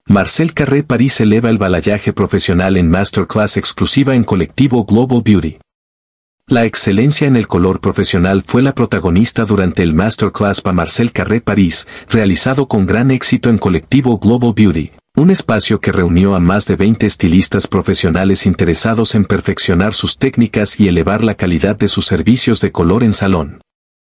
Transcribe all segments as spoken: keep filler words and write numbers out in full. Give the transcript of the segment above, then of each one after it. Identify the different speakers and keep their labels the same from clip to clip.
Speaker 1: Marcel Carré París eleva el balayage profesional en Masterclass exclusiva en colectivo Global Beauty. La excelencia en el color profesional fue la protagonista durante el Masterclass para Marcel Carré París, realizado con gran éxito en colectivo Global Beauty, un espacio que reunió a más de veinte estilistas profesionales interesados en perfeccionar sus técnicas y elevar la calidad de sus servicios de color en salón.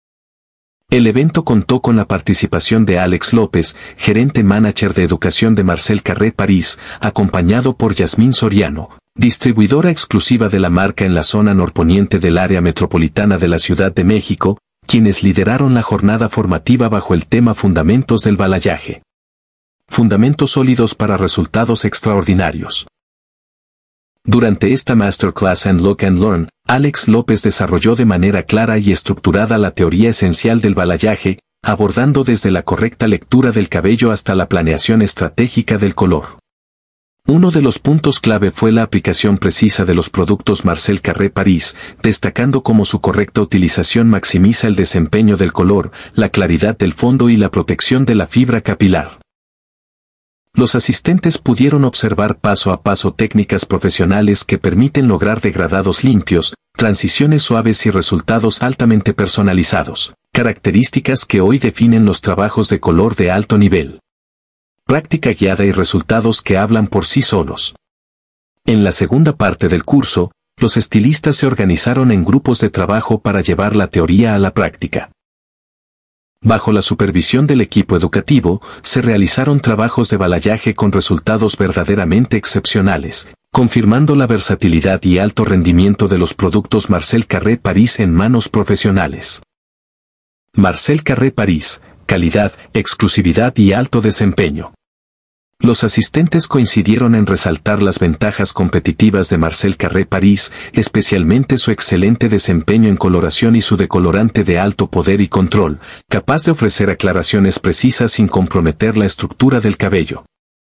Speaker 1: El evento contó con la participación de Alex López, gerente manager de educación de Marcel Carré París, acompañado por Yasmín Soriano, distribuidora exclusiva de la marca en la zona norponiente del área metropolitana de la Ciudad de México, quienes lideraron la jornada formativa bajo el tema Fundamentos del Balayage. Fundamentos sólidos para resultados extraordinarios. Durante esta Masterclass and Look and Learn, Alex López desarrolló de manera clara y estructurada la teoría esencial del balayage, abordando desde la correcta lectura del cabello hasta la planeación estratégica del color. Uno de los puntos clave fue la aplicación precisa de los productos Marcel Carré París, destacando cómo su correcta utilización maximiza el desempeño del color, la claridad del fondo y la protección de la fibra capilar. Los asistentes pudieron observar paso a paso técnicas profesionales que permiten lograr degradados limpios, transiciones suaves y resultados altamente personalizados, características que hoy definen los trabajos de color de alto nivel. Práctica guiada y resultados que hablan por sí solos. En la segunda parte del curso, los estilistas se organizaron en grupos de trabajo para llevar la teoría a la práctica. Bajo la supervisión del equipo educativo, se realizaron trabajos de balayage con resultados verdaderamente excepcionales, confirmando la versatilidad y alto rendimiento de los productos Marcel Carré París en manos profesionales. Marcel Carré París, calidad, exclusividad y alto desempeño. Los asistentes coincidieron en resaltar las ventajas competitivas de Marcel Carré París, especialmente su excelente desempeño en coloración y su decolorante de alto poder y control, capaz de ofrecer aclaraciones precisas sin comprometer la estructura del cabello.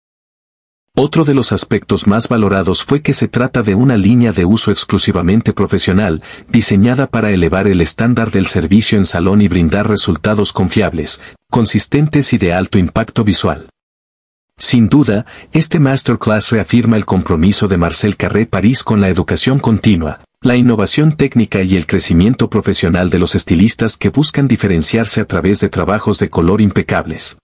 Speaker 1: Otro de los aspectos más valorados fue que se trata de una línea de uso exclusivamente profesional, diseñada para elevar el estándar del servicio en salón y brindar resultados confiables, consistentes y de alto impacto visual. Sin duda, este Masterclass reafirma el compromiso de Marcel Carré París con la educación continua, la innovación técnica y el crecimiento profesional de los estilistas que buscan diferenciarse a través de trabajos de color impecables.